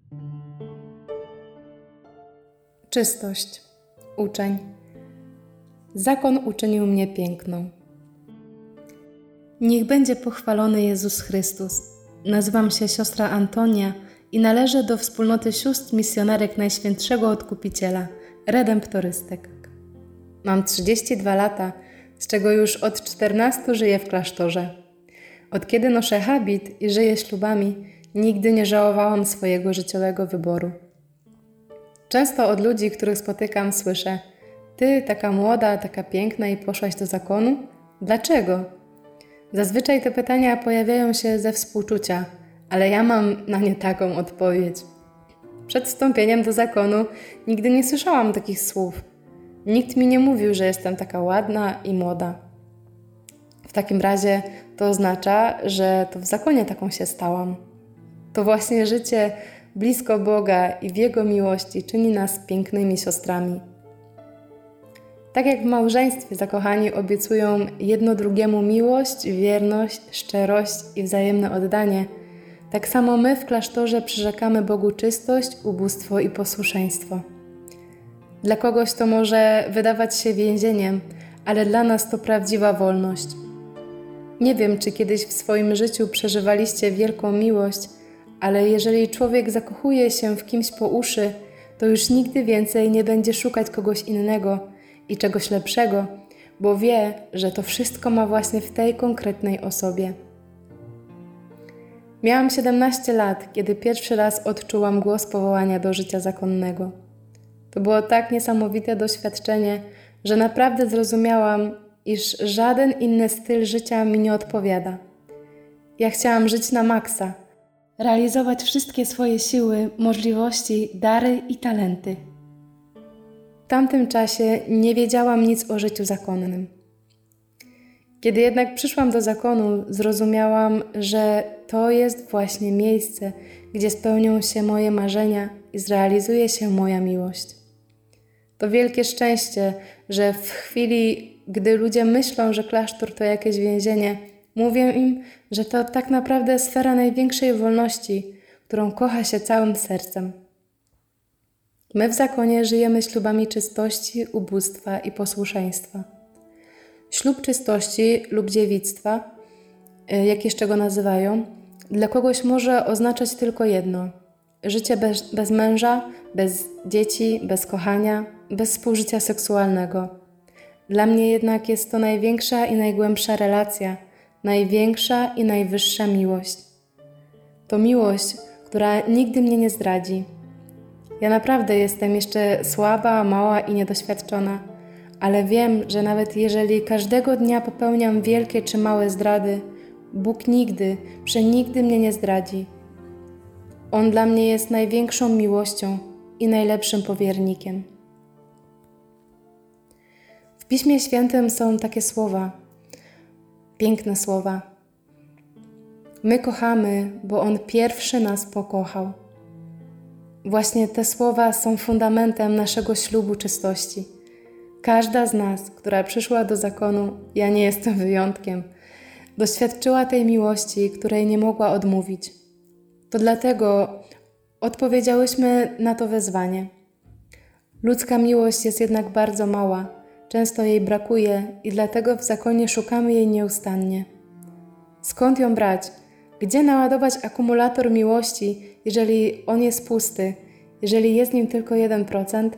Czystość. Uczeń. Zakon uczynił mnie piękną. Niech będzie pochwalony Jezus Chrystus. Nazywam się siostra Antonia i należę do wspólnoty sióstr misjonerek Najświętszego Odkupiciela, redemptorystek. Mam 32 lata, z czego już od 14 żyję w klasztorze. Od kiedy noszę habit i żyję ślubami, nigdy nie żałowałam swojego życiowego wyboru. Często od ludzi, których spotykam, słyszę: ty, taka młoda, taka piękna i poszłaś do zakonu? Dlaczego? Zazwyczaj te pytania pojawiają się ze współczucia, ale ja mam na nie taką odpowiedź. Przed wstąpieniem do zakonu nigdy nie słyszałam takich słów. Nikt mi nie mówił, że jestem taka ładna i młoda. W takim razie to oznacza, że to w zakonie taką się stałam. To właśnie życie blisko Boga i w Jego miłości czyni nas pięknymi siostrami. Tak jak w małżeństwie zakochani obiecują jedno drugiemu miłość, wierność, szczerość i wzajemne oddanie, tak samo my w klasztorze przyrzekamy Bogu czystość, ubóstwo i posłuszeństwo. Dla kogoś to może wydawać się więzieniem, ale dla nas to prawdziwa wolność. Nie wiem, czy kiedyś w swoim życiu przeżywaliście wielką miłość, ale jeżeli człowiek zakochuje się w kimś po uszy, to już nigdy więcej nie będzie szukać kogoś innego i czegoś lepszego, bo wie, że to wszystko ma właśnie w tej konkretnej osobie. Miałam 17 lat, kiedy pierwszy raz odczułam głos powołania do życia zakonnego. To było tak niesamowite doświadczenie, że naprawdę zrozumiałam, iż żaden inny styl życia mi nie odpowiada. Ja chciałam żyć na maksa, realizować wszystkie swoje siły, możliwości, dary i talenty. W tamtym czasie nie wiedziałam nic o życiu zakonnym. Kiedy jednak przyszłam do zakonu, zrozumiałam, że to jest właśnie miejsce, gdzie spełnią się moje marzenia i zrealizuje się moja miłość. To wielkie szczęście, że w chwili, gdy ludzie myślą, że klasztor to jakieś więzienie, mówię im, że to tak naprawdę sfera największej wolności, którą kocha się całym sercem. My w zakonie żyjemy ślubami czystości, ubóstwa i posłuszeństwa. Ślub czystości lub dziewictwa, jak jeszcze go nazywają, dla kogoś może oznaczać tylko jedno: życie bez męża, bez dzieci, bez kochania, bez współżycia seksualnego. Dla mnie jednak jest to największa i najgłębsza relacja, największa i najwyższa miłość. To miłość, która nigdy mnie nie zdradzi. Ja naprawdę jestem jeszcze słaba, mała i niedoświadczona, ale wiem, że nawet jeżeli każdego dnia popełniam wielkie czy małe zdrady, Bóg nigdy, przenigdy mnie nie zdradzi. On dla mnie jest największą miłością i najlepszym powiernikiem. W Piśmie Świętym są takie słowa, piękne słowa. My kochamy, bo On pierwszy nas pokochał. Właśnie te słowa są fundamentem naszego ślubu czystości. Każda z nas, która przyszła do zakonu, ja nie jestem wyjątkiem, doświadczyła tej miłości, której nie mogła odmówić. To dlatego odpowiedziałyśmy na to wezwanie. Ludzka miłość jest jednak bardzo mała, często jej brakuje i dlatego w zakonie szukamy jej nieustannie. Skąd ją brać? Gdzie naładować akumulator miłości, jeżeli on jest pusty, jeżeli jest nim tylko 1%?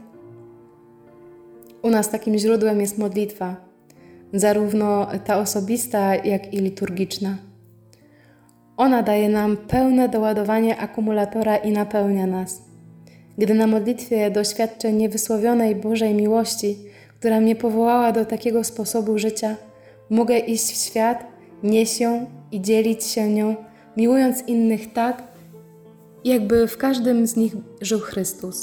U nas takim źródłem jest modlitwa, zarówno ta osobista, jak i liturgiczna. Ona daje nam pełne doładowanie akumulatora i napełnia nas. Gdy na modlitwie doświadczę niewysłowionej Bożej miłości, która mnie powołała do takiego sposobu życia, mogę iść w świat, nieść ją i dzielić się nią, miłując innych tak, jakby w każdym z nich żył Chrystus.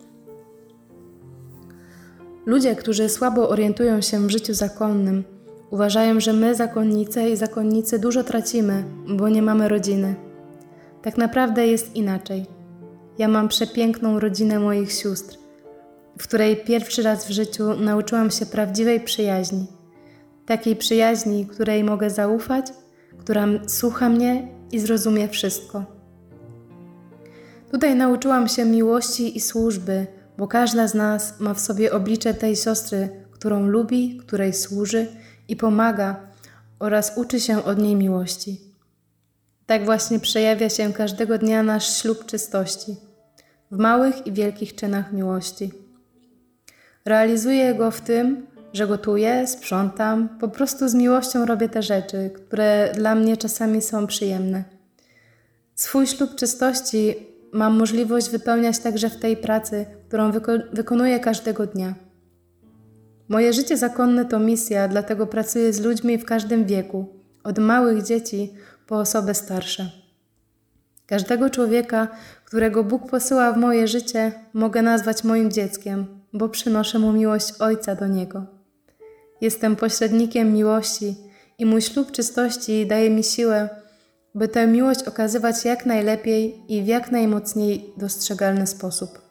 Ludzie, którzy słabo orientują się w życiu zakonnym, uważają, że my, zakonnice i zakonnicy, dużo tracimy, bo nie mamy rodziny. Tak naprawdę jest inaczej. Ja mam przepiękną rodzinę moich sióstr, w której pierwszy raz w życiu nauczyłam się prawdziwej przyjaźni. Takiej przyjaźni, której mogę zaufać, która słucha mnie i zrozumie wszystko. Tutaj nauczyłam się miłości i służby, bo każda z nas ma w sobie oblicze tej siostry, którą lubi, której służy i pomaga oraz uczy się od niej miłości. Tak właśnie przejawia się każdego dnia nasz ślub czystości, w małych i wielkich czynach miłości. Realizuję go w tym, że gotuję, sprzątam, po prostu z miłością robię te rzeczy, które dla mnie czasami są przyjemne. Swój ślub czystości mam możliwość wypełniać także w tej pracy, którą wykonuję każdego dnia. Moje życie zakonne to misja, dlatego pracuję z ludźmi w każdym wieku, od małych dzieci po osoby starsze. Każdego człowieka, którego Bóg posyła w moje życie, mogę nazwać moim dzieckiem, bo przynoszę mu miłość Ojca do niego. Jestem pośrednikiem miłości i mój ślub czystości daje mi siłę, by tę miłość okazywać jak najlepiej i w jak najmocniej dostrzegalny sposób.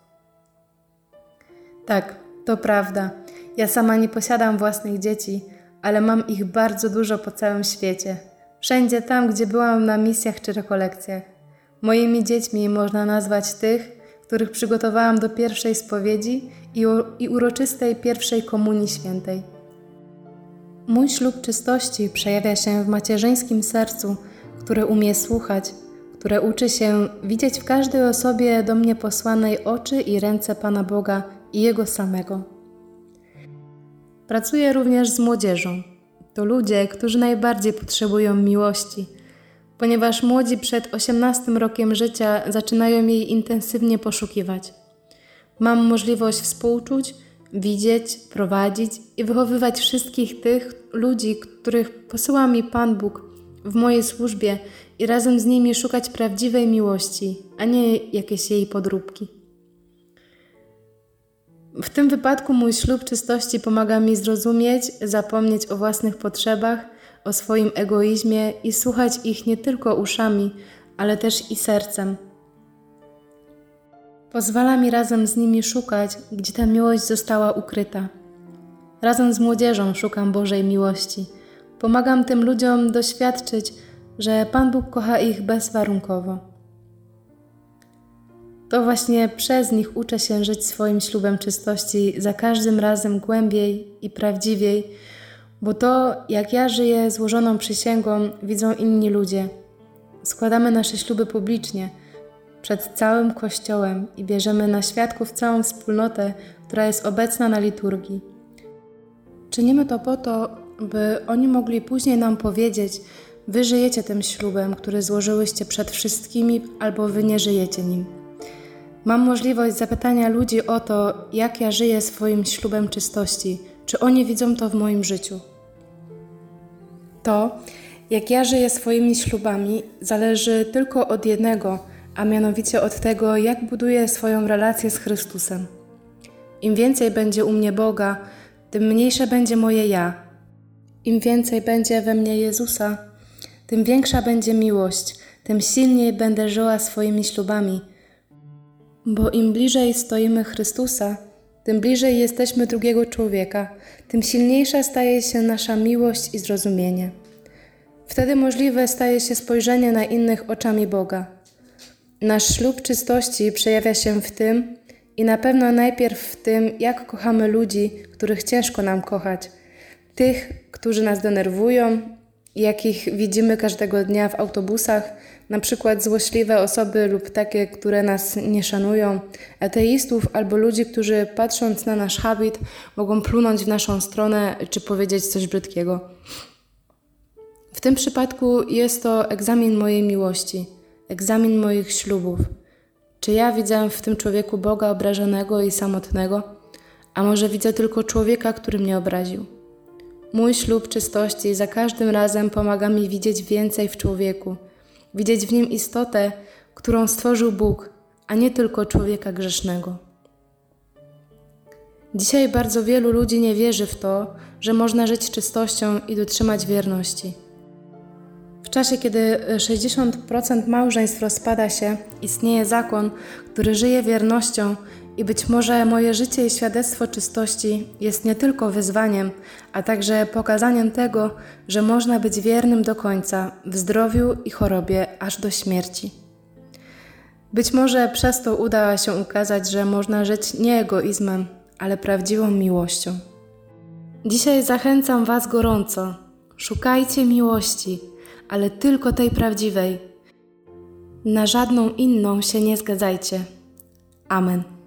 Tak, to prawda. Ja sama nie posiadam własnych dzieci, ale mam ich bardzo dużo po całym świecie. Wszędzie tam, gdzie byłam na misjach czy rekolekcjach. Moimi dziećmi można nazwać tych, których przygotowałam do pierwszej spowiedzi i uroczystej pierwszej komunii świętej. Mój ślub czystości przejawia się w macierzyńskim sercu, które umie słuchać, które uczy się widzieć w każdej osobie do mnie posłanej oczy i ręce Pana Boga i Jego samego. Pracuję również z młodzieżą. To ludzie, którzy najbardziej potrzebują miłości, ponieważ młodzi przed 18 rokiem życia zaczynają jej intensywnie poszukiwać. Mam możliwość współczuć, widzieć, prowadzić i wychowywać wszystkich tych ludzi, których posyła mi Pan Bóg w mojej służbie i razem z nimi szukać prawdziwej miłości, a nie jakieś jej podróbki. W tym wypadku mój ślub czystości pomaga mi zrozumieć, zapomnieć o własnych potrzebach, o swoim egoizmie i słuchać ich nie tylko uszami, ale też i sercem. Pozwala mi razem z nimi szukać, gdzie ta miłość została ukryta. Razem z młodzieżą szukam Bożej miłości. Pomagam tym ludziom doświadczyć, że Pan Bóg kocha ich bezwarunkowo. To właśnie przez nich uczę się żyć swoim ślubem czystości za każdym razem głębiej i prawdziwiej, bo to, jak ja żyję złożoną przysięgą, widzą inni ludzie. Składamy nasze śluby publicznie, przed całym Kościołem i bierzemy na świadków całą wspólnotę, która jest obecna na liturgii. Czynimy to po to, by oni mogli później nam powiedzieć: wy żyjecie tym ślubem, który złożyłyście przed wszystkimi, albo wy nie żyjecie nim. Mam możliwość zapytania ludzi o to, jak ja żyję swoim ślubem czystości, czy oni widzą to w moim życiu. To, jak ja żyję swoimi ślubami, zależy tylko od jednego, a mianowicie od tego, jak buduję swoją relację z Chrystusem. Im więcej będzie u mnie Boga, tym mniejsze będzie moje ja. Im więcej będzie we mnie Jezusa, tym większa będzie miłość, tym silniej będę żyła swoimi ślubami. Bo im bliżej stoimy Chrystusa, tym bliżej jesteśmy drugiego człowieka, tym silniejsza staje się nasza miłość i zrozumienie. Wtedy możliwe staje się spojrzenie na innych oczami Boga. Nasz ślub czystości przejawia się w tym i na pewno najpierw w tym, jak kochamy ludzi, których ciężko nam kochać. Tych, którzy nas denerwują, jakich widzimy każdego dnia w autobusach, na przykład złośliwe osoby lub takie, które nas nie szanują, ateistów albo ludzi, którzy patrząc na nasz habit mogą plunąć w naszą stronę czy powiedzieć coś brzydkiego. W tym przypadku jest to egzamin mojej miłości, egzamin moich ślubów. Czy ja widzę w tym człowieku Boga obrażonego i samotnego, a może widzę tylko człowieka, który mnie obraził? Mój ślub czystości za każdym razem pomaga mi widzieć więcej w człowieku, widzieć w nim istotę, którą stworzył Bóg, a nie tylko człowieka grzesznego. Dzisiaj bardzo wielu ludzi nie wierzy w to, że można żyć czystością i dotrzymać wierności. W czasie, kiedy 60% małżeństw rozpada się, istnieje zakon, który żyje wiernością i być może moje życie i świadectwo czystości jest nie tylko wyzwaniem, a także pokazaniem tego, że można być wiernym do końca w zdrowiu i chorobie aż do śmierci. Być może przez to uda się ukazać, że można żyć nie egoizmem, ale prawdziwą miłością. Dzisiaj zachęcam Was gorąco. Szukajcie miłości, ale tylko tej prawdziwej. Na żadną inną się nie zgadzajcie. Amen.